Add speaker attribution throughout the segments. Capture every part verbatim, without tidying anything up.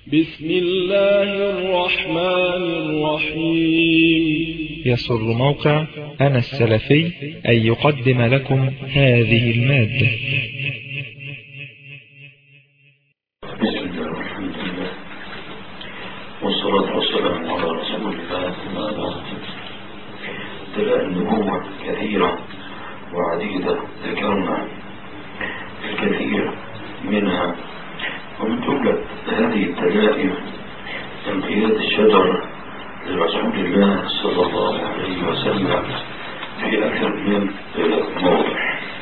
Speaker 1: بسم الله الرحمن الرحيم.
Speaker 2: يسر موقع أنا السلفي أن يقدم لكم هذه المادة.
Speaker 3: بسم الله والحمد لله والصلاة والسلام على رسول الله. ما بعد، دلائل النبوة كثيرة وعديدة ذكرنا الكثير منها، ومن جملة هذه الدلائل انقياد الشجر لرسول الله صلى الله عليه وسلم في أكثر من موضع.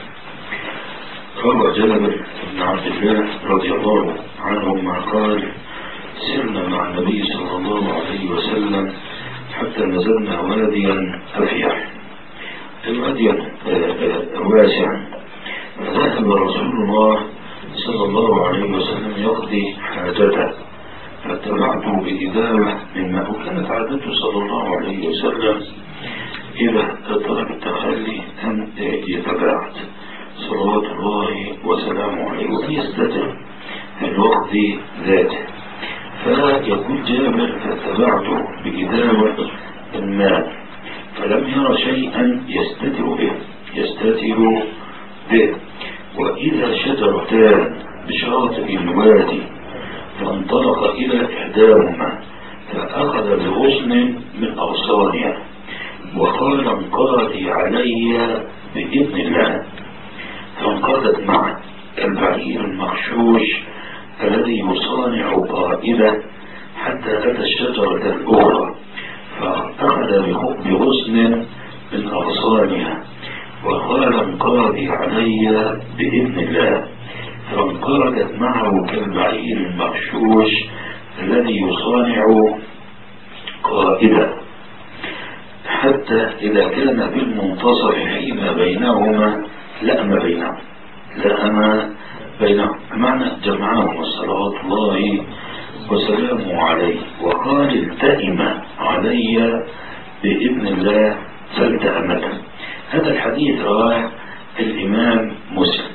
Speaker 3: روى جابر بن عبد الله رضي الله عنهما قال: سرنا مع النبي صلى الله عليه وسلم حتى نزلنا واديا أفيح، الوادي واسع، فذهب رسول الله صلى الله عليه وسلم يقضي حاجته، فاتبعته بإداوة من ماء. وكانت عادته صلى الله عليه وسلم إذا طلب التخلي أن يتباعد صلوات الله وسلامه عليه وأن يستتر في الوقت ذاته. فيقول جابر: فاتبعته بإداوة من ماء فلم ير شيئا يستتر به يستتر به وإذا شجرتان بشاطئ الوادي، فانطلق إلى إحداهما فأخذ بغصن من أغصانها وقال: انقضت علي بإذن الله، فانقضت معه البعير المغشوش الذي يصانع قائده حتى أتى الشجرة الأخرى فأخذ بغصن من أغصانها وقال: انقضت علي بإذن الله، فانقرضت معه كالبعير المغشوش الذي يصانع قائده، حتى إذا كان بالمنتصف حين بينهما لأم بينهم لأم بينهم معنى جمعهم صلوات الله وسلامه عليه، وقال: التئم علي بإذن الله فالتأمته. هذا الحديث رواه الإمام مسلم.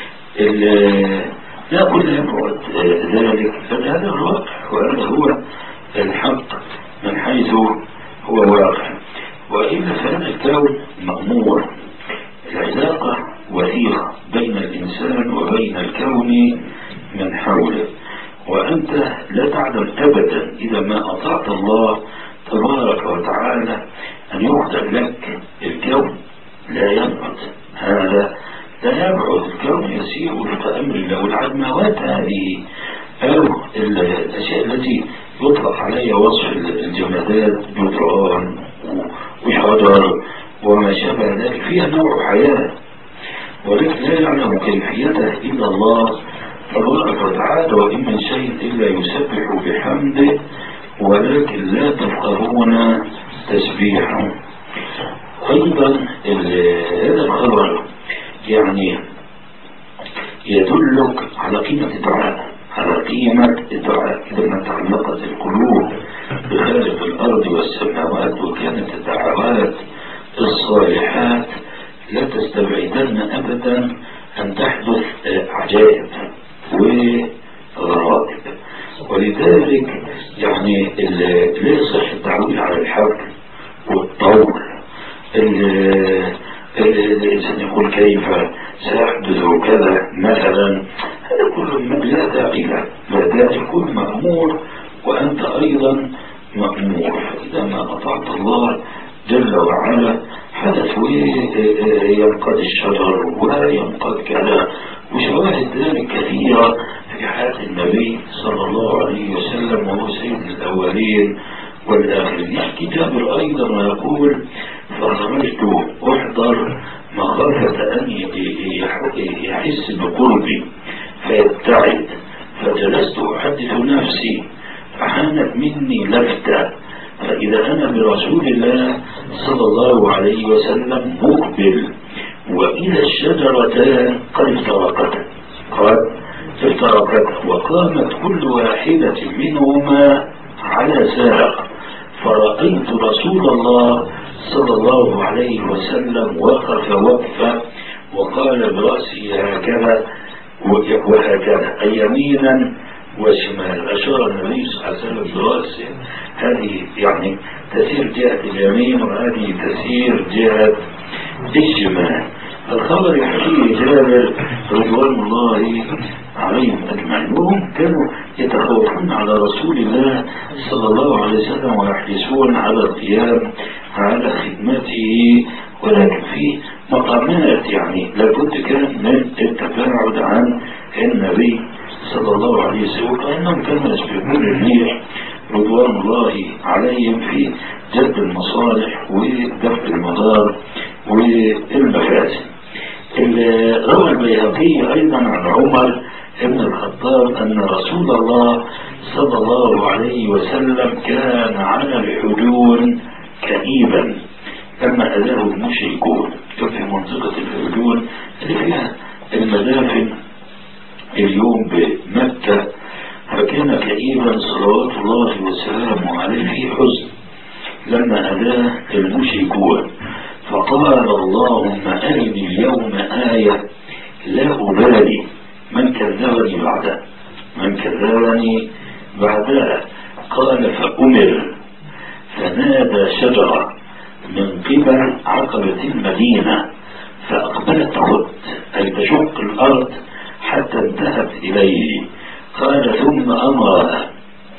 Speaker 3: لا كل يبعد ذلك، بل هذا الواقع وهذا هو الحق من حيث هو واقع، وإلا فهذا الكون مأمور، العلاقة وثيقة بين الإنسان وبين الكون من حوله، وأنت لا تعلم أبدا إذا ما أطعت الله تبارك وتعالى أن يقدر لك الكون لا ينقض، هذا لا يبعد، الكون يسير وفق أمر الله. والعدمات هذه أو الأشياء التي يطلق عليها وصف الجمادات، جدران وشجر وما شابه ذلك، فيها نوع حياة، ولكن لا يعلم كيفيتها إلا الله تبارك وتعالى. وإن من شيء إلا يسبح بحمده ولكن لا تفقهون تسبيحه. أيضا هذا الخبر يعني يدلك على قيمة الدعاء، على قيمة الدعاء. إذا ما تعلقت القلوب بخالق الأرض والسماوات وكانت الدعوات الصالحات لا تستبعدن أبدا أن تحدث عجائب وغرائب. ولذلك يعني لا يصح التعويل على الحبل والطول. الإنسان يقول: كيف سيحدث كذا مثلا، هذا كله لا داعي له، لا داعي، كل مأمور وأنت أيضا مأمور. فإذا ما أطعت الله جل وعلا حدث وينقض الشجر وينقض كذا، وشواهد ذلك كثيرة في حياة النبي صلى الله عليه وسلم وهو سيد الأولين والآخرين. يحكي جابر أيضا ويقول: فخرجت أحضر مخافة أن يحس بقربي فيبتعد، فجلست أحدث نفسي فحانت مني لفتة، فإذا أنا برسول الله صلى الله عليه وسلم مقبل، وإذا الشجرتان قد افترقتا قد افترقتا وقامت كل واحدة منهما على ساق، فرأيت رسول الله صلى الله عليه وسلم وقف وقفة وقال برأسه هكذا وهكذا، أي يمينا وشمال. أشار النبي صلى الله عليه وسلم برأسه، هذه يعني تسير جهة اليمين وهذه تسير جهة الشمال. الخبر يحكيه جابر رضوان الله عليهم أجمعين، وهم كانوا يتخوفون على رسول الله صلى الله عليه وسلم ويحرصون على القيام على خدمته، ولكن في مقامات يعني لابد كان من التباعد عن النبي صلى الله عليه وسلم، وكأنهم كانوا يسبقون الريح رضوان الله عليهم في جلب المصالح ودفع المضار والمفاسد. روى البيهقي أيضا عن عمر ابن الخطاب أن رسول الله صلى الله عليه وسلم كان على الحجون كئيبا لما أذاه المشركون. كان في منطقة الحجون اللي فيها المدافن اليوم بمكة، فكان كئيبا صلوات الله وسلامه عليه في حزن لما أذاه المشركون، فقال اللهم أرني اليوم آية لا أبالي من كذبني بعدها من كذبني بعدها قال فأمر فنادى شجرة من قبل عقبة المدينة فأقبلت تخط أي تشق الأرض حتى انتهت إليه. قال ثم أمرها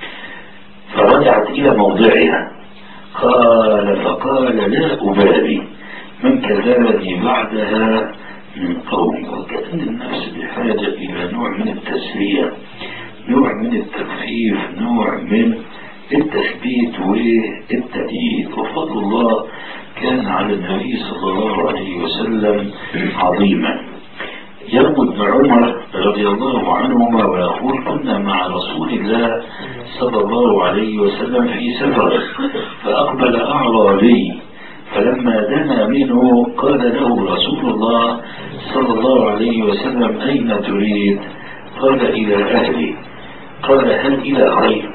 Speaker 3: فرجعت إلى موضعها. قال فقال لا أبالي من كذبني بعدها من قوم. وكأن النفس بحاجة إلى نوع من التسلية، نوع من التخفيف، نوع من التثبيت والتأييد. وفضل الله كان على النبي صلى الله عليه وسلم عظيما. يروي ابن عمر رضي الله عنهما ويقول كنا مع رسول الله صلى الله عليه وسلم في سفر فأقبل أعرابي فلما دنا منه قال له رسول الله صلى الله عليه وسلم أين تريد؟ قال إلى أهلي. قال هل إلى خير؟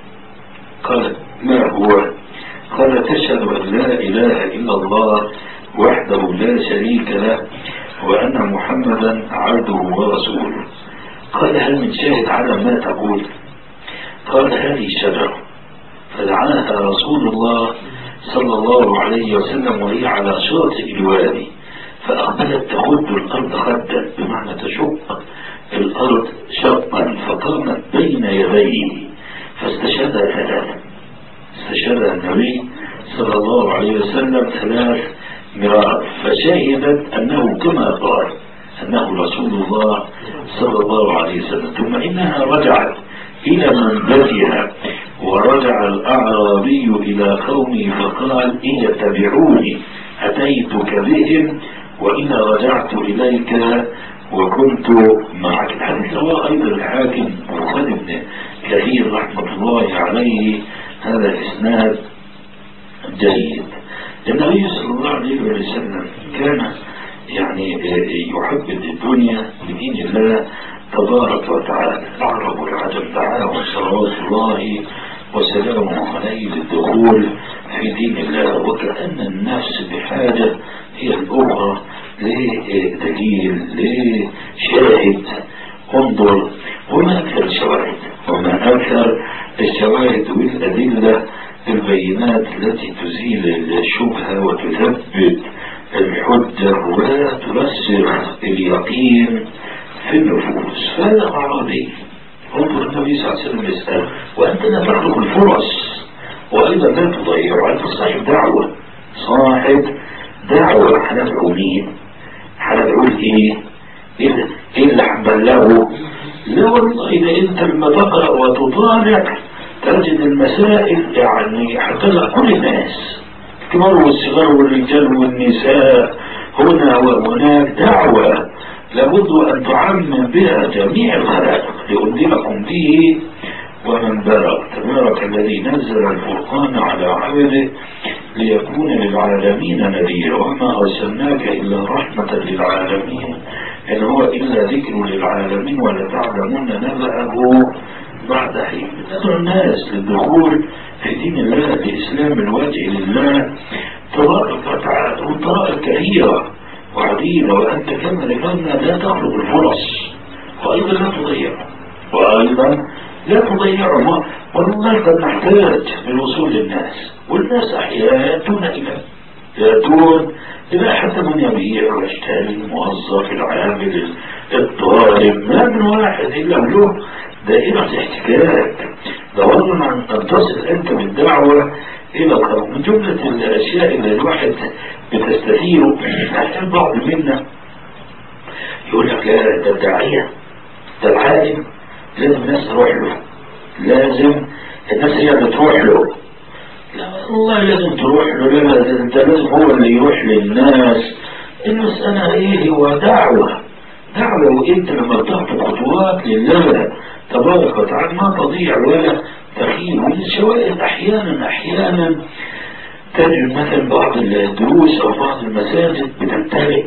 Speaker 3: قال ما هو؟ قال تشهد أن لا إله إلا الله وحده لا شريك له وأن محمدا عبده ورسوله. قال هل من شاهد على ما تقول؟ قال هذه الشجرة. فدعاها رسول الله صلى الله عليه وسلم وهي على شاطئ الوادي فأقبلت تخد الأرض خدا بمعنى تشق الأرض شقا فقامت بين يديه فاستشهدها ثلاثا. استشهدها النبي صلى الله عليه وسلم ثلاث مرات فشهدت أنه كما قال أنه رسول الله صلى الله عليه وسلم. ثم إنها رجعت إلى منبتها ورجع الأعرابي إلى قومه فقال إن يتبعوني أتيتك بهم وإن رجعت إليك وكنت معك. الحديث رواه أيضا الحاكم وخالد بن كثير رحمة الله عليه. هذا إسناد جيد. النبي صلى الله عليه وسلم كان يعني يحب الدنيا بدين الله تبارك وتعالى. العرب والعجم دعاهم صلوات الله وسلامه عليه للدخول في دين الله، وكأن النفس بحاجة هي الأخرى لدليل لشاهد. انظر وما أكثر الشواهد وما أكثر الشواهد والأدلة البينات التي تزيل الشبهة وتثبت الحجة وترسخ اليقين في النفوس. فهذا أعراضي. انظر النبي صلى الله عليه وسلم يسأل وأنت لا تخلق الفرص وأيضا لا تضيع. أنت صاحب دعوة صاحب دعوة هندعو مين؟ هندعو إيه؟ إيه اللي هنبلغه؟ لا والله إذا أنت لما تقرأ وتطالع تجد المسائل يعني حتى كل الناس الكبار والصغار والرجال والنساء هنا وهناك دعوة لابد أن تعمم بها جميع الخلائق لأنذركم به ومن بلغ. تبارك الذي نزل الفرقان على عبده ليكون للعالمين نذيرا وما أرسلناك إلا رحمة للعالمين إن هو إلا ذكر للعالمين ولتعلمون نبأه بعد حين. ندعو الناس للدخول في دين الله لإسلام الوجه لله تبارك وتعالى. والطرائق كثيرة وعديدة وأنت كما ذكرنا لا تخلق الفرص وأيضا لا تضيع وأيضا لا تضيعوا ما والله قد نحتاج للوصول للناس، والناس أحيانا يأتون إلى يأتون إلى حتى من يبيع ويشتري، الموظف، العامل، الطالب، ما من واحد إلا له دائرة احتكاك. دورنا عن أن تصل أنت بالدعوة إلى القرب. من جملة الأشياء اللي الواحد بتستثيره عشان بعض منا يقول لك لا ده الداعية ده العالم لازم الناس تروح له، لازم الناس هي اللي تروح له. لا والله لازم تروح له، لا انت لازم هو اللي يروح للناس. المسألة ايه؟ هو دعوة دعوة وانت لما بتاخد خطوات لله تبارك وتعالى ما تضيع ولا تخيل. من الشوائب احيانا احيانا تجد مثلا بعض الدروس او بعض المساجد بتمتلئ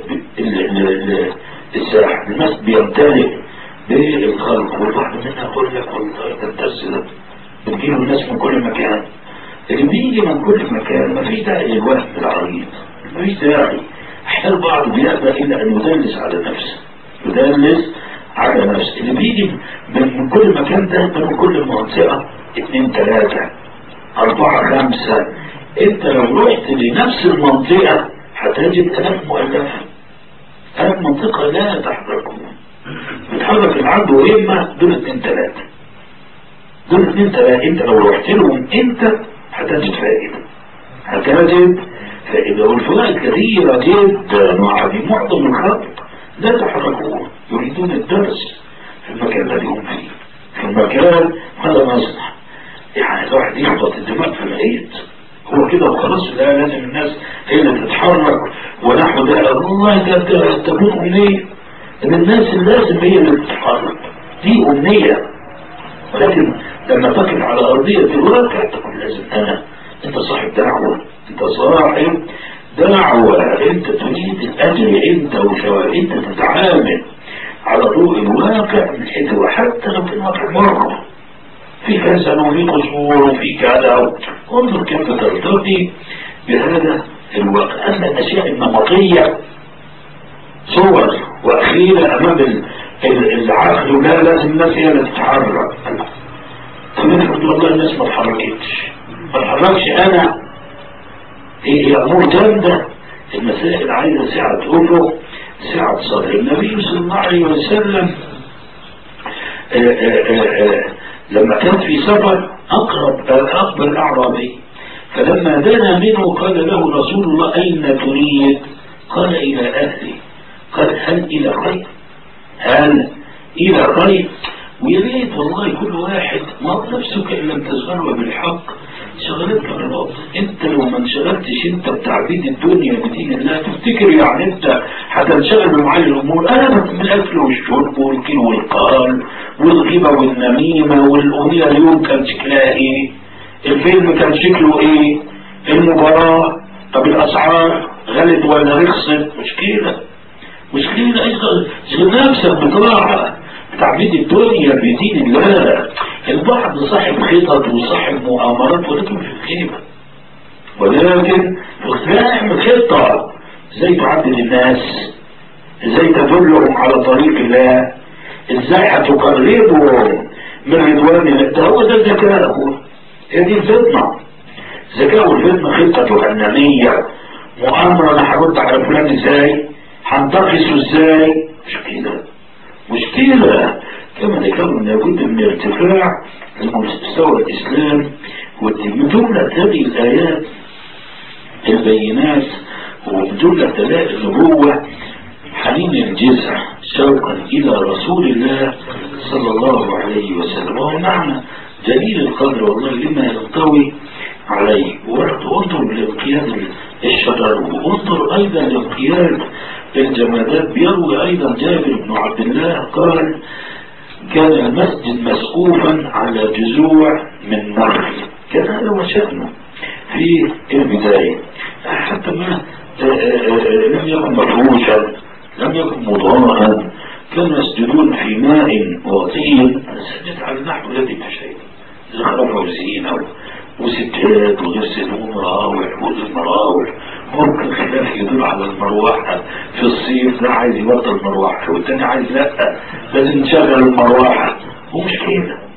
Speaker 3: الساحة، الناس بيمتلئ بالخلق، والبعض منها يقول لك والله ده الدرس ده بتجيله الناس من كل مكان. اللي بيجي من كل مكان ما فيش داعي للوهم العريض، ما فيش داعي. احيانا البعض بيأبى إلا أن يدلس على نفسه، يدلس على نفسه. اللي بيجي من كل مكان ده من كل منطقة اثنين ثلاثة أربعة خمسة. أنت لو رحت لنفس المنطقة هتجد آلاف مؤلفة، آلاف منطقة لا تحركهم، بتحرك العبد وإما دول اثنين ثلاثة دول اثنين ثلاثة. أنت لو رحت لهم أنت هتجد فائدة، هتجد فائدة. والفوائد كثيرة جدا مع معظم الخلق لا تحركون، يريدون الدرس في المكان الذي هم فيه، في المكان هذا مصنع. يعني الواحد يحبط الدماغ في العيد هو كده وخلاص، لا لازم الناس هي اللي تتحرك ونحو ده. والله ده تكون أمنية ان الناس لازم هي اللي تتحرك، دي أمنية. ولكن لما تقف على أرضية الواقع تقول لازم أنا، أنت صاحب دعوة، أنت صاحب دعوة، أنت تريد الأجر، أنت وشوائب، أنت تتعامل على ضوء الواقع من حيث وحتى لو كان واقع مرة في حسن وفي قصور وفي كذا. انظر كيف ترتقي بهذا الواقع. أما الأشياء النمطية صور وأخيرة أمام العقل، لا لازم الناس هي اللي تتحرك. فنفرض والله الناس ما تحركتش ما تحركش أنا، هي أمور جامدة. المسائل عايزة سعة قلوب، سعة صدر. النبي صلى الله عليه وسلم آآ آآ آآ لما كان في سفر أقرب أقبل أعرابي، فلما دنا منه قال له رسول الله أين تريد؟ قال إلى أهلي. قال هل إلى خير؟ هل إلى خير؟ ويا ريت والله كل واحد ما نفسك إن لم تشغله بالحق شغلتك بالباطل. انت لو ما انشغلتش انت بتعبيد الدنيا بدين الله تفتكر يعني انت هتنشغل بمعالي الامور؟ انا من الاكل والشرب والكيل والقال والغيبه والنميمه، والاغنيه اليوم كان شكلها ايه؟ الفيلم كان شكله ايه؟ المباراه، طب الاسعار غلت ولا رخصت؟ مشكله مشكله ايضا. شغل نفسك بطاعه تعبيد الدنيا بدين الله. البعض صاحب خطط وصاحب مؤامرات ولكن في الخيبة، ولكن لا اعمل خطة ازاي تعبد الناس، ازاي تدلهم على طريق الله، ازاي هتقربهم من رضوان الله. ده هو ده الذكاء، هو هي دي الفتنة. الذكاء والفتنة خطة جهنمية، مؤامرة انا هرد على فلان ازاي، هنتقصه ازاي، مش كده مشكلة. كما ذكرنا لابد من ارتفاع المستوى الإسلام من جملة هذه الآيات البينات ومن جملة دلائل النبوة حنين الجزع شوقا إلى رسول الله صلى الله عليه وسلم، وهو معنى جليل القدر والله لما ينطوي عليه. وانظر لانقياد الشجر، وانظر أيضا لانقياد الجمادات. بيروي أيضا جابر بن عبد الله قال كان المسجد مسقوفا على جذوع من نخل، كان هذا هو شأنه في البداية، حتى ما لم يكن مفروشا لم يكن مضاءا، كانوا يسجدون في ماء وطين. سجد على النحو الذي تشاهد زخرفة وزينة وسجاد ويرسلون مراوح والمراوح. ممكن خلاف يدل على المروحة في الصيف، ده عايز يبطل المروحة والتاني عايز لا لازم نشغل المروحة. ومش كده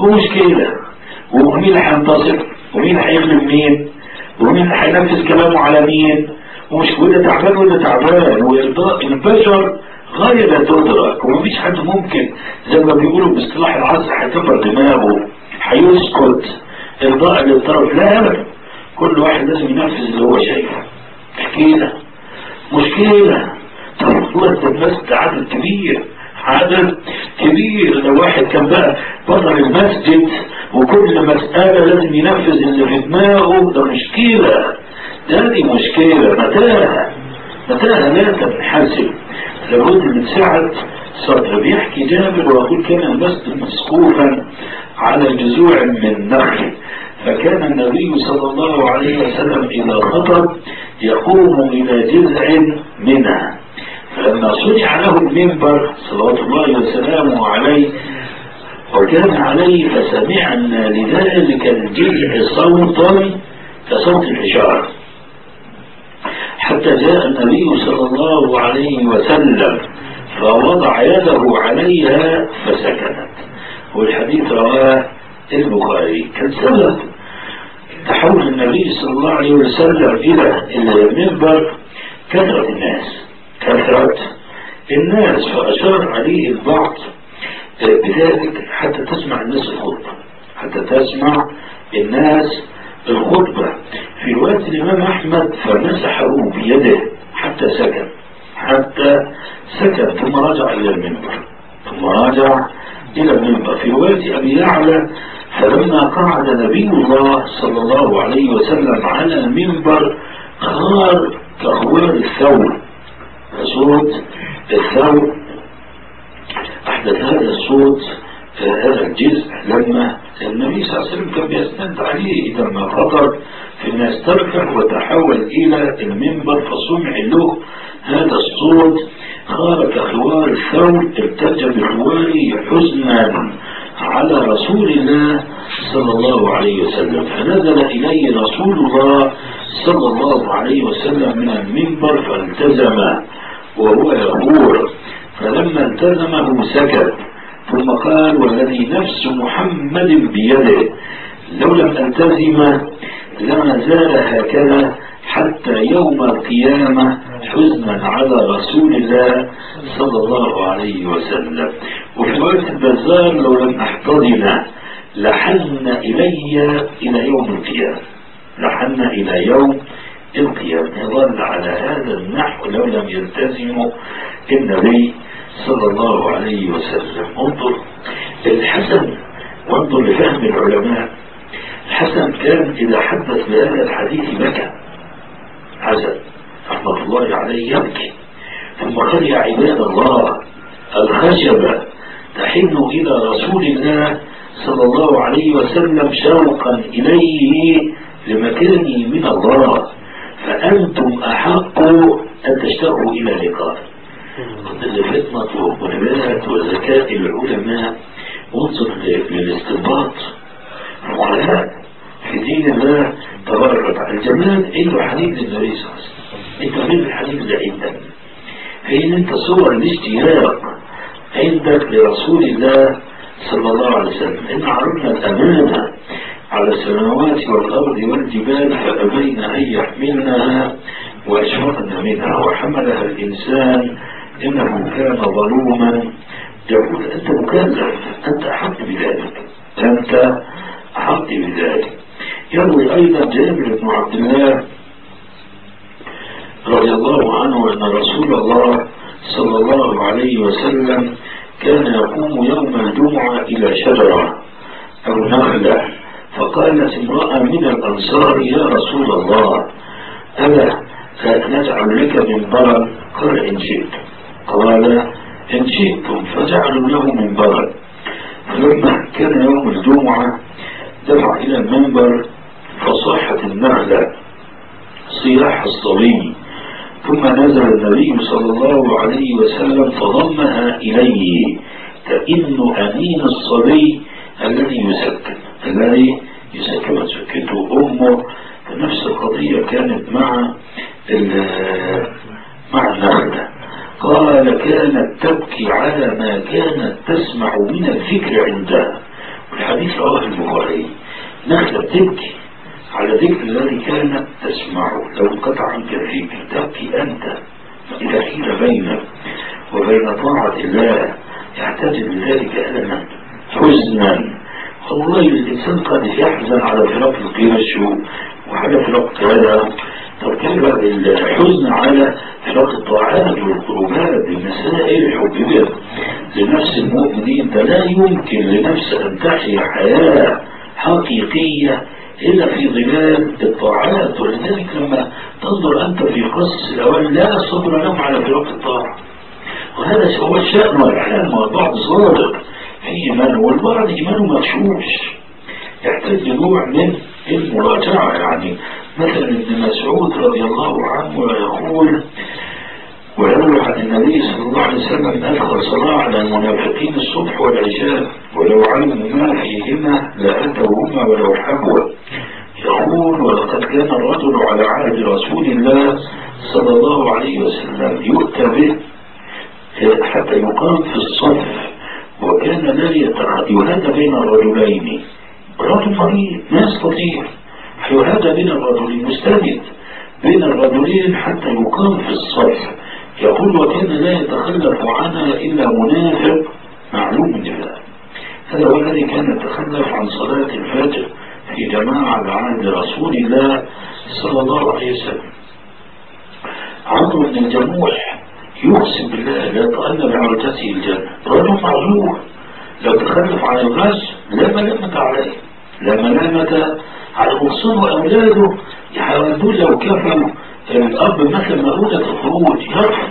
Speaker 3: ومشكلة، ومين اللي هينتصر ومين هيغلب مين ومين اللي هينفذ كلامه على مين، ومش وده تعبان وده تعبان، وإرضاء البشر غاية لا تدرك، ومفيش حد ممكن زي ما بيقولوا باصطلاح العصر هيكبر دماغه هيسكت إرضاء للطرف، لا أبدا، كل واحد لازم ينفذ اللي هو شايفه. مشكلة مشكلة طب وقت الناس ده عدد كبير عدد كبير، لو واحد كان بقى بطل المسجد وكل مسألة لازم ينفذ اللي في دماغه، ده مشكلة، ده دي مشكلة متاهة متاهة لا تنحسب، لابد من سعة صدر. بيحكي جابر ويقول كان المسجد مسقوفا على جذوع من نخل، فكان النبي صلى الله عليه وسلم إذا خطب يقوم إلى جذع منها، فلما صنع له المنبر صلوات الله وسلامه عليه وكان عليه فسمعنا لذلك الجذع صوتا كصوت الحجارة، حتى جاء النبي صلى الله عليه وسلم فوضع يده عليها فسكنت. والحديث رواه البخاري. كان سبب تحول النبي صلى الله عليه وسلم إلى المنبر كثرة الناس كثرة الناس فأشار عليه البعض بذلك حتى تسمع الناس الخطبة حتى تسمع الناس الخطبة. في وقت الإمام أحمد فمسحه بيده حتى سكن حتى سكن ثم رجع إلى المنبر ثم رجع إلى المنبر. في وقت أبي يعلى فلما قعد نبي الله صلى الله عليه وسلم على المنبر خار كأخوار الثور، صوت الثور أحدث هذا الصوت هذا الجزء لما النبي صلى الله عليه وسلم كان بيستند عليه لما خطر في الناس تركه وتحول إلى المنبر فسمع له هذا الصوت خار كأخوار الثور ارتج بخواره حزنا على رسول الله صلى الله عليه وسلم، فنزل إليه رسول الله صلى الله عليه وسلم من المنبر فالتزم وهو يقول، فلما التزمه سكت ثم قال والذي نفس محمد بيده لو لم التزم لما زال هكذا حتى يوم القيامة حزنا على رسول الله صلى الله عليه وسلم. وفي وقت البزار لو لم احتضن لحن إلي إلى يوم القيامة لحن إلى يوم القيامة. يظل على هذا النحو لو لم يلتزموا النبي صلى الله عليه وسلم. انظر الحسن وانظر لفهم العلماء. الحسن كان إذا حدث بهذا الحديث بكى حسن رحمة الله عليه يبكي ثم قال يا عباد الله الخشبة تحن إلى رسول الله صلى الله عليه وسلم شوقا إليه لمكانه من الله فأنتم أحق أن تشتاقوا إلى لقاء. لفتنة ونبات وذكاء العلماء وانظر للاستنباط العلماء في دين الله تبارك وتعالى. الجمال إنه حديث النبي صلى الله عليه وسلم انت من الحديث ده عندك فإن انت صور الاشتياق عندك لرسول الله صلى الله عليه وسلم. إن عرضنا الأمانة على السماوات والأرض والجبال فأبين أن يحملنها وأشفقنا منها وحملها الإنسان إنه كان ظلوما يقول أنت مكلف أنت أحق بذلك أنت أحق بذلك. يروي أيضا جابر بن عبد الله رضي الله عنه أن رسول الله صلى الله عليه وسلم كان يقوم يوم الجمعة إلى شجرة أو نخلة فقالت امرأة من الأنصار يا رسول الله ألا نجعل لك منبرا؟ قال إن شئت قال إن شئتم فجعلوا له منبرا. فلما كان يوم الجمعة دفع إلى المنبر فصاحت النخلة صياح الصبي ثم نزل النبي صلى الله عليه وسلم فضمها إليه كأنه أمين الصبي الذي يسكن الذي يسكن سكته أمه. نفس القضية كانت مع مع النخلة. قال كانت تبكي على ما كانت تسمع من الفكر عندها. الحديث رواه البخاري: نخلة تبكي على ذكر الذي كانت تسمعه، لو انقطع عنك الذكر تبكي أنت. إذا حيل بينك وبين طاعة الله يحتاج لذلك ألما حزنا. والله الإنسان قد يحزن على فراق القرش وعلى فراق كذا، طب كيف الحزن على فراق الطاعات والقربات المسائل الحبيبة لنفس المؤمنين؟ ده لا يمكن لنفس أن تحيا حياة حقيقية إلا في ظلال الطاعات. ولذلك لما تنظر أنت في قصص الأول لا صبر لهم على فراق الطاعة، وهذا هو الشأن والحال. والبعض صادق في إيمانه والبعض إيمانه مغشوش، يحتاج لنوع من المراجعة. يعني مثلا ابن مسعود رضي الله عنه يقول ويروي عن النبي صلى الله عليه وسلم: أدخل صلاة على المنافقين الصبح والعشاء ولو علموا ما فيهما لأتوهما ولو حبوا. يقول: ولقد كان الرجل على عهد رسول الله صلى الله عليه وسلم يؤتى به حتى يقام في الصف، وكان لا يهادى بين الرجلين. رجل مريض ما يستطيع، يهادى بين الرجلين، مستند بين الرجلين حتى يقام في الصف. يقول: وكان لا يتخلف عنها إلا منافق معلوم النفاق. هذا هو الذي كان يتخلف عن صلاة الفجر في جماعة على عهد رسول الله صلى الله عليه وسلم. عمرو بن الجموح يقسم بالله لا تأنى بعرجته الجنة، رجل معذور لو تخلف عن الغزو لا ملامة عليه، لا ملامة على مصر وأولاده يحاولون لو كفروا الأب مثل مؤونة الخروج يرفض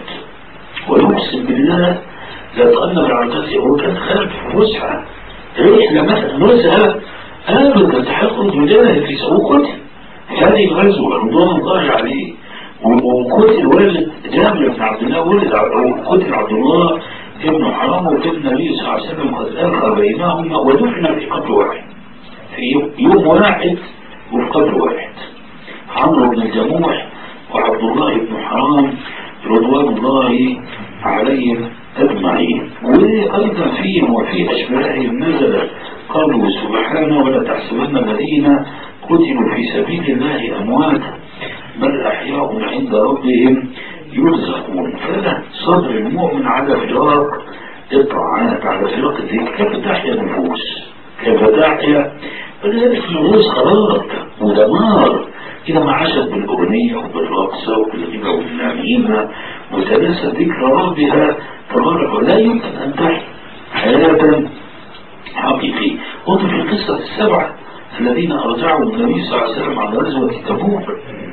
Speaker 3: ويقسم بالله لا تأنى بعرجته. هو كان خارج في فسحة رحلة مثلا نزهة أبدا تحقق مجاهد في سوقته هذه الغزوة رضوان الله عليه، وقتل ولد جابر بن عبد الله، ولد قتل عبد الله ابن حرام وابن النبي صلى الله عليه وسلم قد ألقى بينهما ودفن في قبر واحد في يوم واحد وفي قبر واحد. عمرو بن الجموح وعبد الله بن حرام رضوان الله عليهم أجمعين. وأيضا فيهم وفي أشباههم نزل قوله سبحانه: ولا تحسبن الذين قتلوا في سبيل الله أمواتا بل أحياء عند ربهم يرزقون. فلا صبر المؤمن على فراق الطاعات، على فراق الذكر. كيف تحيا النفوس؟ كيف تحيا؟ فلذلك النفوس خراب ودمار إذا ما عاشت بالأغنية وبالرقصة وبالغيبة والنميمة وتناسى ذكر ربها تبارك، ولا يمكن أن تحيا حياة حقيقية. وفي القصة السبعة الذين أرجعوا النبي صلى الله عليه وسلم عن غزوة تبوك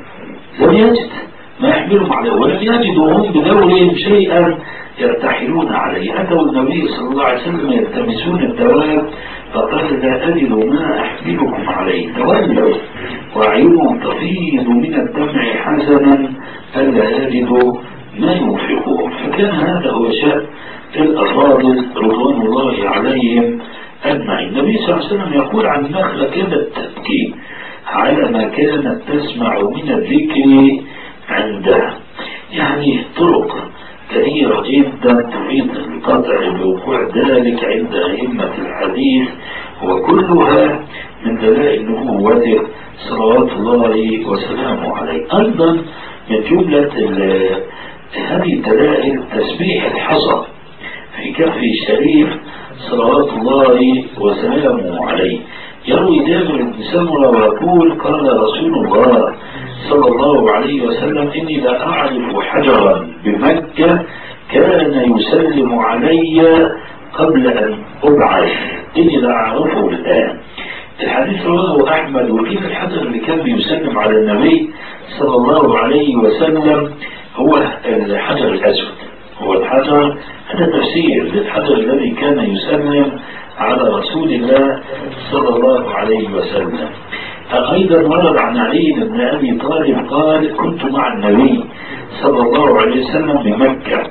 Speaker 3: لم يجد ما يحملهم عليه، ولم يجدوا هم بدورهم شيئا يرتحلون عليه. أتوا النبي صلى الله عليه وسلم يلتمسون الدواب فقال: لا أجد ما أحملكم عليه. تولوا وأعينهم تفيض من الدمع حزنا ألا يجدوا ما ينفقون. فكان هذا هو شأن الأفاضل رضوان الله عليهم أجمعين. النبي صلى الله عليه وسلم يقول عن النخلة: كانت تبكي على ما كانت تسمع من الذكر عندها. يعني طرق كثيرة جدا تفيد القطع بوقوع ذلك عند أئمة الحديث، وكلها من دلائل نبوته صلوات الله وسلامه عليه. أيضا من جملة هذه الدلائل تسبيح الحصى في كفه الشريف صلوات الله وسلامه عليه. يروي جابر بن سمرة ويقول: قال رسول الله صلى الله عليه وسلم: إني لا أعرف حجرا بمكة كان يسلم علي قبل أن أبعث، إني لا أعرفه الآن. الحديث رواه أحمد. وكيف الحجر اللي كان بيسلم على النبي صلى الله عليه وسلم هو الحجر الأسود، هو الحجر. هذا تفسير للحجر الذي كان يسلم على رسول الله صلى الله عليه وسلم. أيضا ورد عن علي بن أبي طالب قال: كنت مع النبي صلى الله عليه وسلم بمكة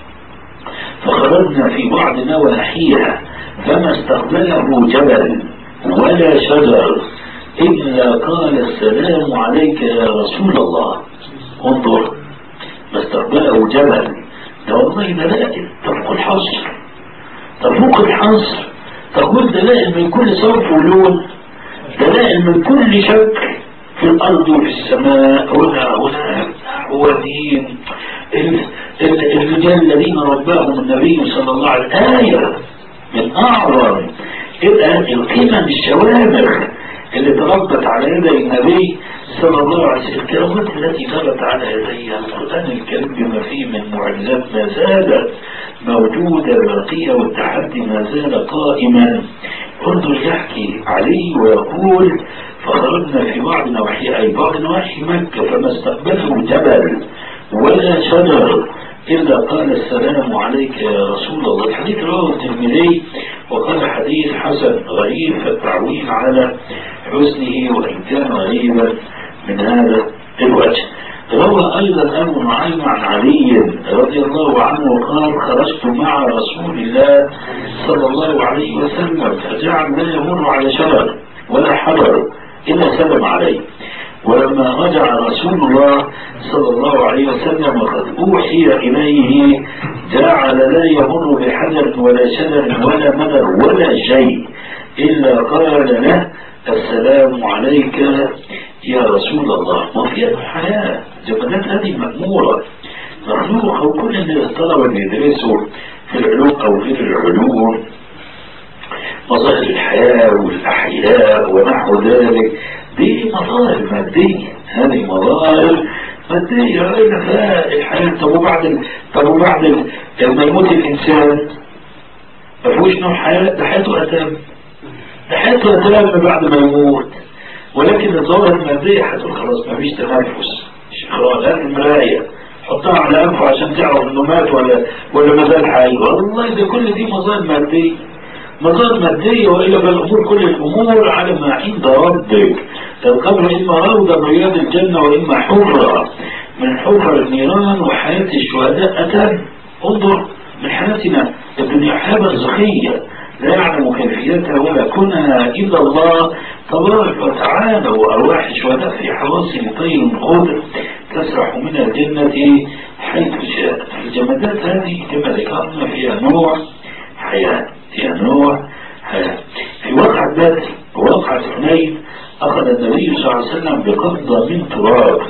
Speaker 3: فخرجنا في بعض نواحيها فما استقبله جبل ولا شجر إلا قال: السلام عليك يا رسول الله. انظر، ما استقبله جبل، ده والله دلائل تفوق الحصر، تفوق الحصر تقول دلائل من كل صنف ولون، دلائل من كل شكل في الأرض وفي السماء. هنا هنا هو دين الرجال الذين رباهم النبي صلى الله عليه وسلم، آية من أعظم القيمة الشوامخ اللي تربت على يدي النبي صلى الله عليه وسلم. الكرامات التي جرت على يديها القرآن الكريم بما فيه من معجزات ما زالت موجودة باقية، والتحدي ما زال قائما. انظر يحكي علي ويقول: فخرجنا في بعض نواحي أي بعض نواحي مكة فما استقبله جبل ولا شجر إلا قال السلام عليك يا رسول الله. الحديث رواه الترمذي وقال حديث حسن غريب، فالتعويل على حسنه وإن كان غريبا من هذا الوجه. روى أيضا أبو نعيم عن علي رضي الله عنه قال: خرجت مع رسول الله صلى الله عليه وسلم فجعل لا يمر على شجر ولا حجر إلا سلم عليه، ولما رجع رسول الله صلى الله عليه وسلم وقد أوحي إليه جعل لا يمر بحجر ولا شجر ولا مدر ولا شيء إلا قال له: السلام عليك يا رسول الله. وفي الحياة جبلات هذه مأمورة مخلوقة، وكل الناس الطلبة اللي يدرسوا في العلوم أو غير العلوم مظاهر الحياة والأحياء ونحو ذلك، دي مظاهر مادية، هذه مظاهر مادية أين الحياة. طب وبعد طب وبعد ما يموت الإنسان ما فيهوش نوع حياة، ده حياته أتم، ده حياته أتم بعد ما يموت. ولكن الظاهر المادية هتقول خلاص ما فيش تنفس، خلاص هات المراية حطها على أنفه عشان تعرف إنه مات ولا ولا ما زال حي. والله ده كل دي مظاهر مادية، مظاهر مادية. وإلا فالأمور كل الأمور على ما عند ربك. القبر إما روضة من رياض الجنة وإما حفرة من حفر النيران. وحياة الشهداء أتم. انظر من حياتنا الدنيا حياة برزخية لا يعلم كيفيتها ولا كنها إلا الله تبارك وتعالى. وأرواح الشهداء في حواصل طير خضر تسرح من الجنة حيث شاء. الجمادات هذه كما ذكرنا فيها نوع حياة، فيها نوع حياة. في وقعة بدر ووقعة حنين أخذ النبي صلى الله عليه وسلم بقبضة من تراب،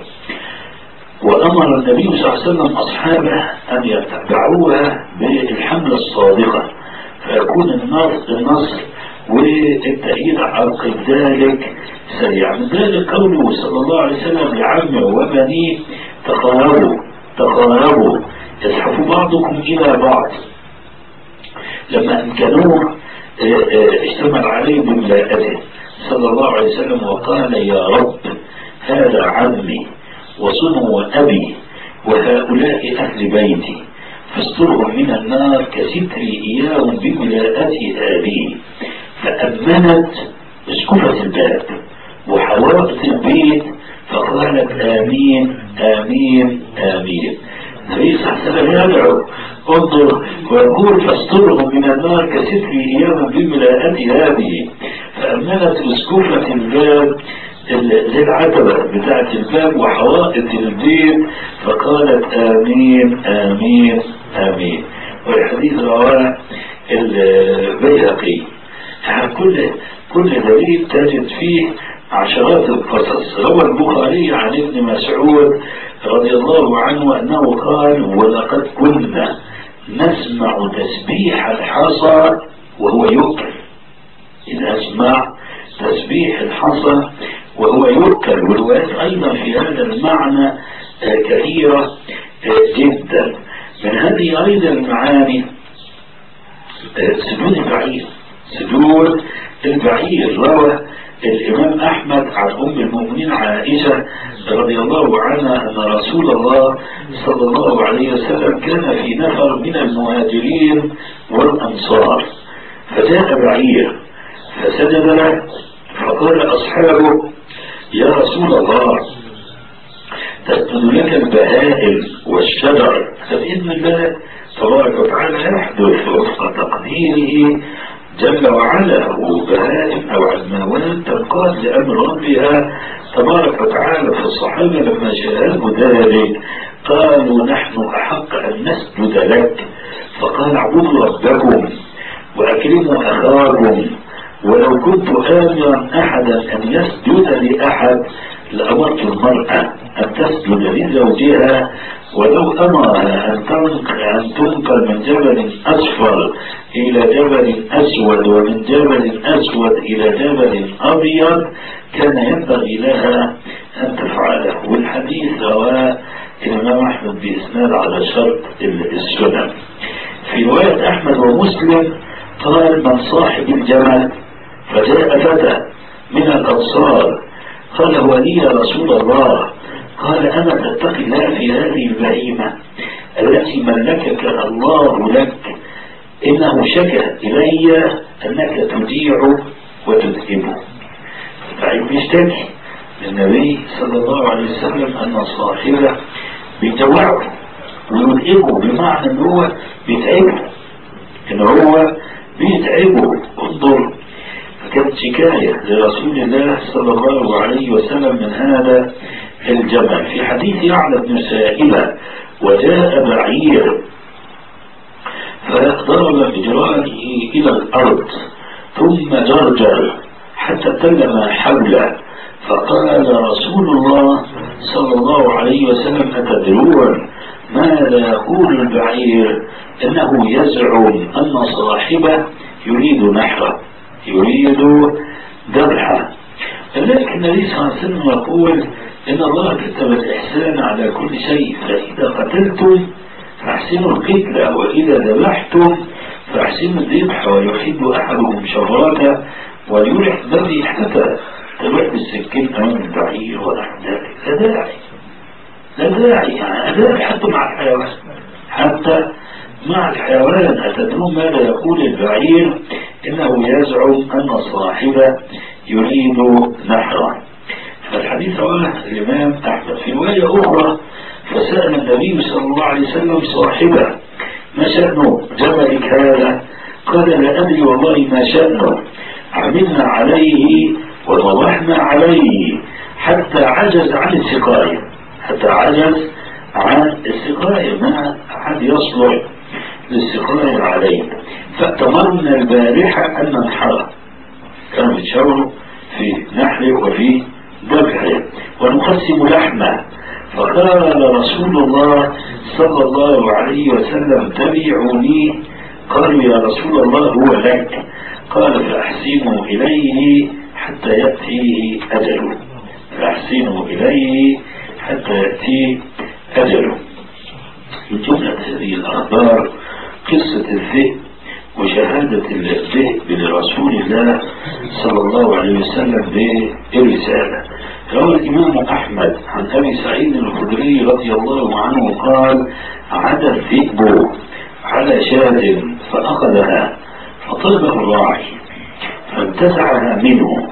Speaker 3: وأمر النبي صلى الله عليه وسلم أصحابه أن يتبعوها بالحملة الصادقة فيكون النصر النصر والتأييد عقب ذلك سريع. من ذلك قوله صلى الله عليه وسلم لعمه وبنيه: تقاربوا تقاربوا يزحف بعضكم إلى بعض. لما أمكنوه اشتمل عليه بملاءته صلى الله عليه وسلم وقال: يا رب هذا عمي وصنو أبي وهؤلاء أهل بيتي فاسترهم من النار كستري إياهم بملاءة أبي. فأمنت اسكفة الباب وحوائط البيت فقالت: آمين آمين آمين. النبي صلى الله عليه وسلم يدعو، انظر ويقول: فاسترهم من النار كستري إياهم بملاءة أبي. فأمنت اسكفة الباب زي العتبة بتاعت الباب وحوائط البيت فقالت: آمين آمين آمين. والحديث رواه البيهقي. كل كل دليل تجد فيه عشرات القصص. روى البخاري عن ابن مسعود رضي الله عنه أنه قال: ولقد كنا نسمع تسبيح الحصى وهو يؤكل. نسمع تسبيح الحصى وهو يؤكل. والروايات أيضا في هذا المعنى كثيرة جدا. من هذه أيضا المعاني سجود البعير. سجود البعير روى الإمام أحمد عن أم المؤمنين عائشة رضي الله عنها أن رسول الله صلى الله عليه وسلم كان في نفر من المهاجرين والأنصار فجاء بعير فسجد له فقال أصحابه: يا رسول الله تسجد لك البهائم والشجر فبإذن الله تبارك وتعالى يحدث وفق تقديره جل وعلا. وبهائم أو عماوات تنقاد لأمر ربها تبارك وتعالى. فالصحابة لما شاهدوا ذلك قالوا: نحن أحق أن نسجد لك. فقال: اعبدوا ربكم وأكرموا أخاكم، ولو كنت آمرا أحدا أن يسجد لأحد لأمرت المرأة أن تسجد لزوجها، ولو أمرها أن تنقل من جبل أصفر إلى جبل أسود ومن جبل أسود إلى جبل أبيض كان ينبغي لها أن تفعله. والحديث رواه الإمام أحمد بإسناد على شرط السنن. في رواية أحمد ومسلم قال: من صاحب الجمل؟ فجاء فتى من الأنصار قال: هو لي يا رسول الله. قال: أنا تتقي الله في هذه البهيمة التي ملكك الله لك، إنه شكى إلي أنك تجيع وتذهبه. فعيب يشتكي للنبي صلى الله عليه وسلم أن صاحبه بيجوعه ويذهبه، بمعنى أن هو بيتعبه، إن هو بيتعبه. انظر، فكانت شكاية لرسول الله صلى الله عليه وسلم من هذا الجمل. في حديث يعلى بن سائلة: وجاء بعير فضرب بجرانه إلى الأرض ثم جرجر حتى ابتل ما حوله، فقال رسول الله صلى الله عليه وسلم: أتدرون ماذا يقول البعير؟ إنه يزعم أن صاحبه يريد نحره، يريد ذبحه. لذلك النبي صلى الله عليه وسلم يقول: إن الله كتب الإحسان على كل شيء، فإذا قتلتم فأحسنوا القتلة، وإذا ذبحتم فأحسنوا الذبح، ويحد أحدهم شفرته وليرح ذبيحته. تروح بالسكين أمام البعير ونحو ذلك، لا داعي، لا داعي، يعني ذلك حتى مع الحيوان، حتى مع الحيوان. أتدرون ماذا يقول البعير؟ إنه يزعم أن صاحبه يريد نحره. فالحديث رواه الإمام أحمد. في رواية أخرى: فسأل النبي صلى الله عليه وسلم صاحبه: ما شأنه جملك هذا؟ قال: لا أدري والله ما شأنه، عملنا عليه وضحنا عليه حتى عجز عن السقاية، حتى عجز عن السقاية، ما أحد يصلح للسقاية عليه. فأتمرنا البارحة أن ننحره، كانوا يتشاوروا في نحره وفي ذبحه، ونقسم لحمه. فقال رسول الله صلى الله عليه وسلم: تبعوني. قالوا: يا رسول الله هو لك. قال: فأحسنوا إليه حتى يأتيه أجله، فأحسنوا إليه حتى يأتيه أجله. من جملة هذه الأخبار قصة الذئب وشهادة الذئب لرسول الله صلى الله عليه وسلم بالرسالة. روى الإمام أحمد عن أبي سعيد الخدري رضي الله عنه قال: عدا الذئب على شاة فأخذها فطلبه الراعي فانتزعها منه،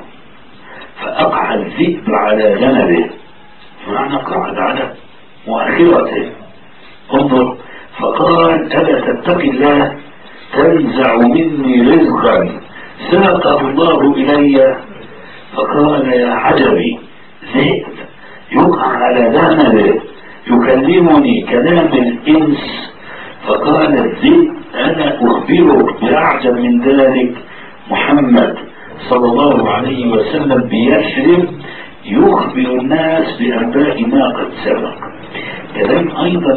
Speaker 3: فأقع الذئب على ذنبه، معنى قعد على مؤخرته. انظر، فقال: ألا تتقي الله تنزع مني رزقا ساقه الله إلي؟ فقال: يا عجبي، ذئب يقع على ذنبه يكلمني كلام الإنس. فقال الذئب: أنا أخبرك بأعجب من ذلك، محمد صلى الله عليه وسلم بيثرب يخبر الناس بأنباء ما قد سبق. كلام أيضا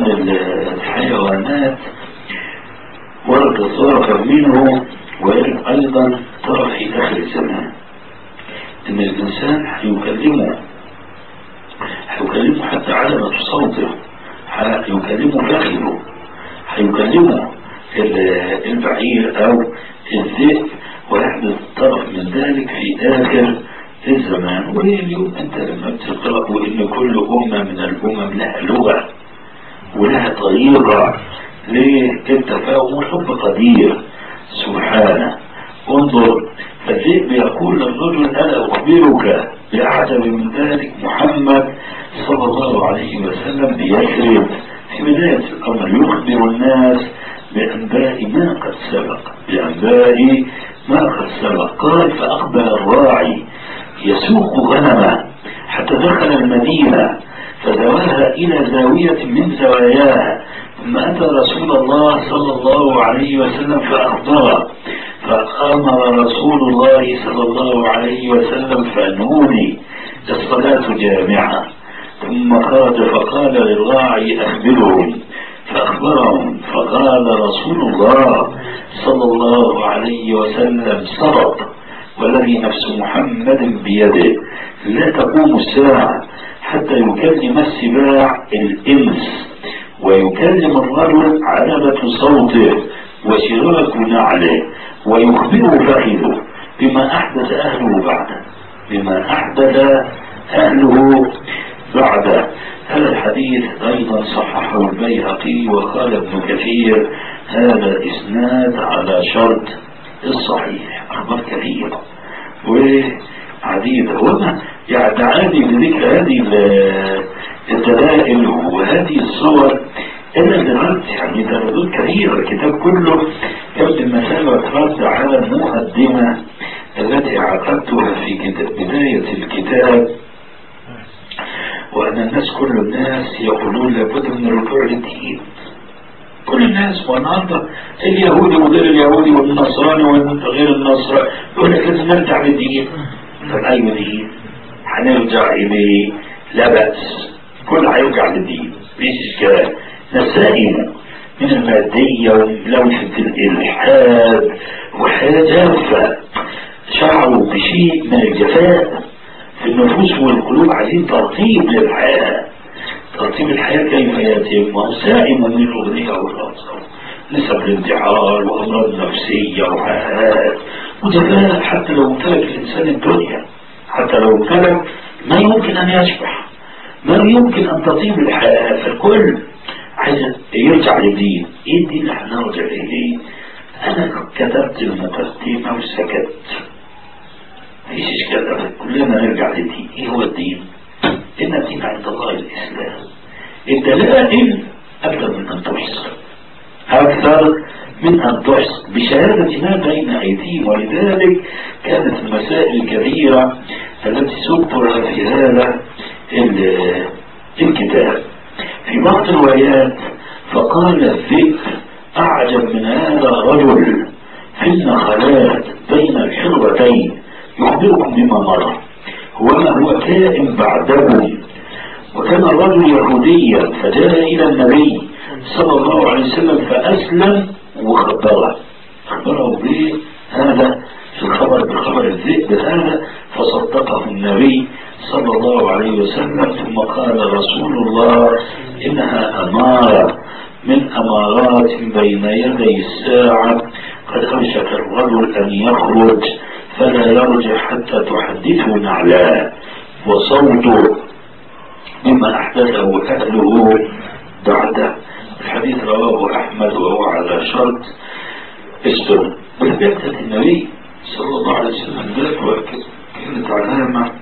Speaker 3: الحيوانات ورد الطرف منه، ويجب أيضا طرف في آخر الزمان إن الإنسان هيكلمه هيكلمه حتى علامة صوته، هيكلمه فخذه، هيكلمه البعير أو الذئب، ويحدث طرف من ذلك في آخر الزمان. واليوم أنت لما بتقرأ وإن كل أمة من الأمم لها لغة ولها طريقة للتفاهم والحب قدير سبحانه. انظر، فالذئب يقول للرجل: ألا أخبرك بأعجب من ذلك، محمد صلى الله عليه وسلم بيثرب في بداية الأمر يخبر الناس بأنباء ما قد سبق، بأنباء ما قد سبق. قال: فأقبل الراعي يسوق غنمه حتى دخل المدينة فزواها إلى زاوية من زواياها، ثم أتى رسول الله صلى الله عليه وسلم فأخبره، فأمر رسول الله صلى الله عليه وسلم فنودي الصلاة جامعة، ثم خرج فقال للراعي أخبرهم، فأخبرهم فقال رسول الله صلى الله عليه وسلم صدق والذي نفس محمد بيده لا تقوم الساعة حتى يكلم السباع الإنس ويكلم الرجل علامة صوته وشراك نعله ويخبره فخذه بما أحدث أهله بعده بما أحدث أهله بعده. هذا الحديث أيضا صححه البيهقي وقال ابن كثير هذا إسناد على شرط الصحيح. أخبار كثيرة وعديدة وما يعتعاني بذكر هذه الدلائل وهذه الصور إلا دلالت يعني دلالات كثيرة. الكتاب كله يبدو المسألة رد على المقدمة التي عقدتها في بداية الكتاب، وأن الناس كل الناس يقولون لابد من الرجوع للدين. كل الناس والنهارده اليهودي وغير اليهودي والنصراني وغير النصراني يقول لك لازم نرجع للدين. طب أي دين؟ هنرجع إليه؟ لا بأس، كل هيرجع للدين مفيش إشكال. نسائم من المادية وملوثة الإلحاد وحاجة فشعروا بشيء من الجفاء في النفوس والقلوب، عايزين ترتيب للحياة. ترتيب الحياة كيف يتم؟ وهو سائم من الأغنية والرقص، نسب الانتحار وأمراض نفسية وحالات وجفاء. حتى لو امتلك الإنسان الدنيا، حتى لو امتلك ما يمكن أن يشبع، ما يمكن أن تطيب الحياة. فالكل عايز يرجع للدين. ايه الدين اللي احنا نرجع اليه؟ انا كتبت المقدمة وسكت، مفيش اشكال، كلنا نرجع للدين. ايه هو الدين؟ ان الدين عند الله الاسلام. الدلائل اكثر من ان تحصى، اكثر من ان تحصى بشهادة ما بين ايديهم. ولذلك كانت المسائل الكبيرة التي سطرها في هذا الكتاب. في بعض الروايات فقال الذئب أعجب من هذا الرجل في النخلات بين الحربتين يخبركم بما مر وما هو كائن بعدهم. وكان الرجل يهوديا فجاء إلى النبي صلى الله عليه وسلم فأسلم وخبره خبره به هذا في الخبر بخبر الذئب هذا، فصدقه النبي صلى الله عليه وسلم. ثم قال رسول الله إنها أمارة من أمارات بين يدي الساعة، قد أوشك الرجل أن يخرج فلا يرجع حتى تحدثه نعلاه وصوته بما أحدثه أهله بعده. الحديث رواه أحمد وهو على شرط السنة. وثبتت النبي صلى الله عليه وسلم ذات كانت علامة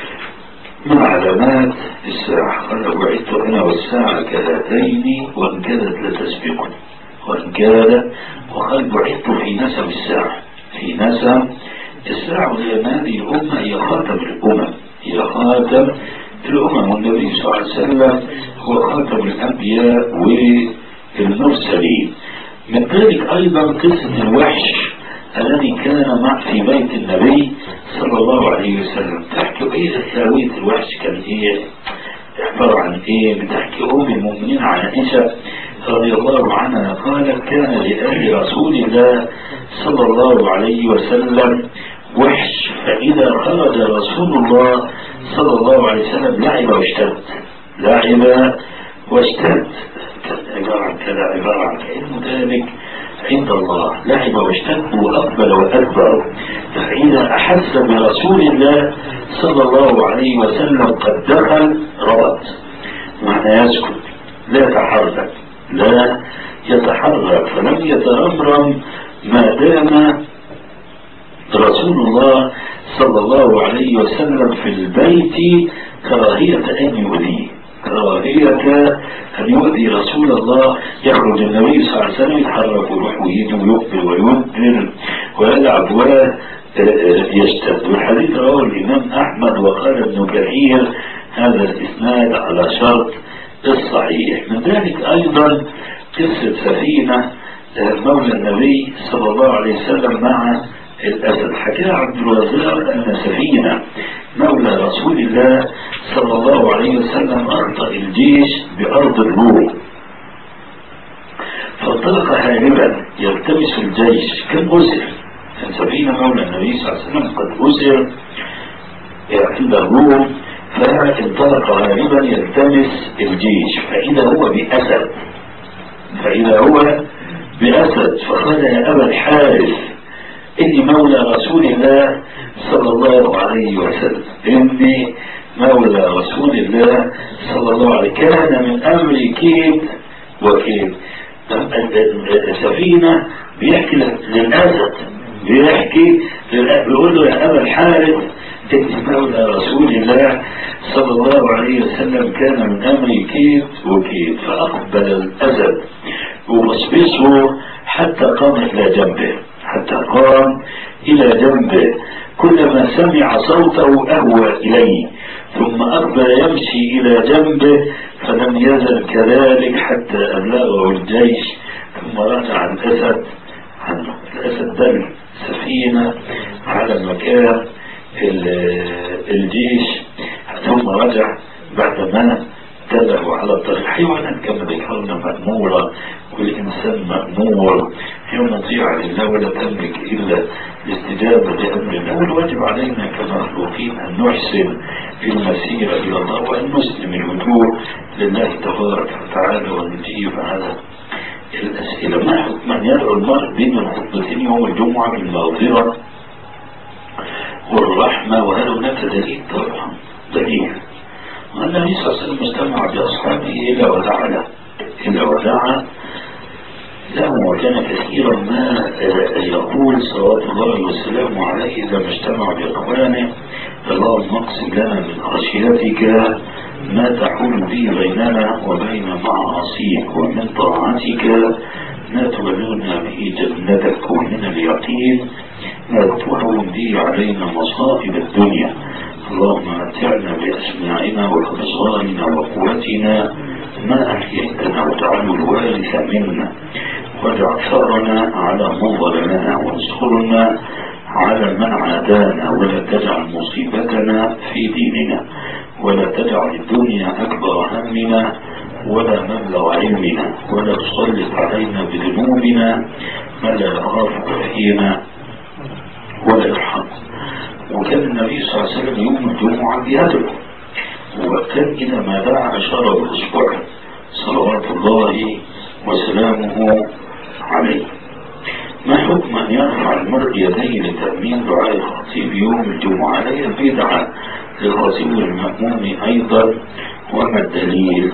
Speaker 3: من علامات الساعة. قال وعدت أنا والساعة كهاتين وإن كادت لتسبقني وإن كادت. وقال وعدت في نسب الساعة، في نسب الساعة. وهي هذه الأمة هي خاتم الأمم، هي خاتم الأمم. والنبي صلى الله عليه وسلم هو خاتم الأنبياء والمرسلين. من ذلك أيضا قصة الوحش الذي كان مع في بيت النبي صلى الله عليه وسلم. تحكي ايه ساوية الوحش؟ كان ايه؟ عبارة عن ايه؟ بتحكي ام المؤمنين عائشة رضي الله عنها قالت كان لآل رسول الله صلى الله عليه وسلم وحش، فإذا خرج رسول الله صلى الله عليه وسلم لعب واشتد، لعب واشتد. كان عبارة عن كذا، عبارة عن كأنه ذلك عند الله، لعب واشتد وأقبل وأدبر. فإذا أحس برسول الله صلى الله عليه وسلم قد دخل ربط، معنى يسكت لا يتحرك، لا يتحرك. فلم يترمرم ما دام رسول الله صلى الله عليه وسلم في البيت كراهية أن يؤذيه، كراهية أن يؤذي رسول الله. يخرج النبي صلى الله عليه وسلم يتحرك ويروح ويجي ويقبل ويدبر ويلعب ويشتد. والحديث رواه الإمام أحمد وقال ابن كثير هذا الإسناد على شرط الصحيح. من ذلك أيضا قصة سفينة مولى النبي صلى الله عليه وسلم مع الأسد. حكى عبد الوهاب أن سفينة مولى رسول الله صلى الله عليه وسلم أخطأ الجيش بأرض الروم، فانطلق هاربا يلتمس الجيش، كان أسر، كان سفينة مولى النبي صلى الله عليه وسلم قد أسر عند الروم، فانطلق هاربا يلتمس الجيش، فإذا هو بأسد فإذا هو بأسد فقال يا أبا الحارث إني مولى رسول الله صلى الله عليه وسلم، إني مولى رسول الله صلى الله عليه وسلم، كان من أمري كيد وكيد. السفينة بيحكي للأسد، بيحكي بيقول له يا أبا الحارث إني مولى رسول الله صلى الله عليه وسلم، كان من أمري كيد وكيد. فأقبل الأسد وبصبصه حتى قام إلى جنبه حتى قام إلى جنبه كلما سمع صوته أهوى إليه، ثم أقبل يمشي إلى جنبه فلم يزل كذلك حتى أبلغه الجيش، ثم رجع الأسد عنه. الأسد دل سفينة على مكان الجيش ثم رجع بعدما دله على الطريق. حيوانا كما ذكرنا مأمورة، والإنسان مأمور يوم نطيع لله ولا تملك إلا الاستجابة لأمر الله. والواجب علينا كمخلوقين أن نحسن في المسيرة إلى الله وأن نسلم الوجوه لله تبارك وتعالى ونجيب على الأسئلة. ما حكم أن يدعو المرء بين الخطبتين يوم الجمعة بالمغفرة والرحمة؟ وهل هناك دليل؟ طبعا دليل. والنبي صلى الله عليه وسلم استمع بأصحابه إلا ودعا له إلا ودعا له، وكان كثيرا ما يقول صلوات الله وسلامه عليه إذا ما اجتمع بإخوانه اللهم اقسم لنا من خشيتك ما تحول به بيننا وبين معاصيك، ومن طاعتك ما تبلغنا به جنتك، ومن اليقين ما تهون به علينا مصائب الدنيا. اللهم متعنا بأسماعنا وأبصارنا وقوتنا ما أحييتنا، واجعله الوارث منا، واجعل ثأرنا على من ظلمنا، وانصرنا على من عادانا، ولا تجعل مصيبتنا في ديننا، ولا تجعل الدنيا أكبر همنا ولا مبلغ علمنا، ولا تسلط علينا بذنوبنا من لا يخافك فينا ولا يرحمنا. وكان النبي صلى الله عليه وسلم يوم الجمعة بيدعو، وكان إذا ما دعا أشار بالإصبع صلوات الله وسلامه عليه. ما حكم أن يرفع المرء يديه لتأمين دعاء الخطيب يوم الجمعة؟ لا بدعة للخطيب المأموم أيضا. وما الدليل؟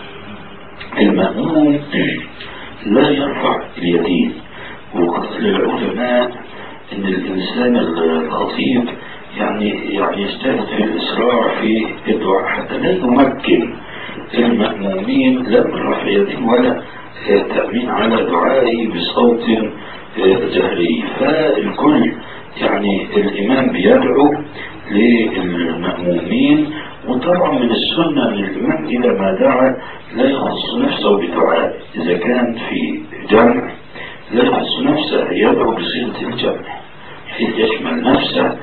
Speaker 3: المأموم لا يرفع اليدين، وقال العلماء ان الانسان الخطيب يعني يعني يجتهد في الاسراع في الدعاء حتى لا يمكن المأمومين لا من رفع يدين ولا تأمين على دعائه بصوت جهري. فالكل يعني الامام بيدعو للمأمومين، وطبعا من السنة ان الامام اذا ما دعا لا يخص نفسه بدعاء، اذا كان في جمع لا يخص نفسه، يدعو بصيغة الجمع حيث يشمل نفسه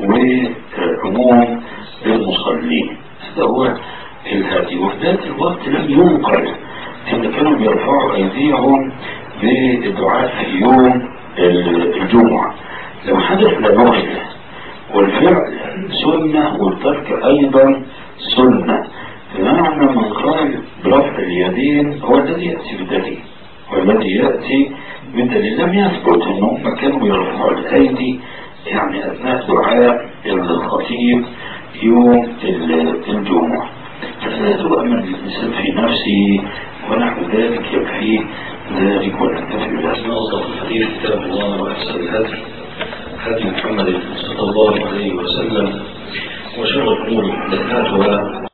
Speaker 3: وعموم المصلين. هذا هو الهادي. وفي ذات الوقت لم ينقل ان كانوا بيرفعوا ايديهم بالدعاء في يوم الجمعة. لو حدث لنقل، والفعل سنة والترك ايضا سنة، بمعنى من قال برفع اليدين هو الذي يأتي بدليل، والذي يأتي بالدليل. لم يثبت انهم كانوا يرفعوا الايدي يعني اثناء دعاء الخطيب يوم الجمعة. فلا تؤمن الانسان في نفسه ونحو ذلك، يكفي ذلك ونكتفي بهذا.
Speaker 1: نوصف الحديث كتاب الله واحسن الهدي هدي محمد صلى الله عليه وسلم، وشر الامور محدثاتها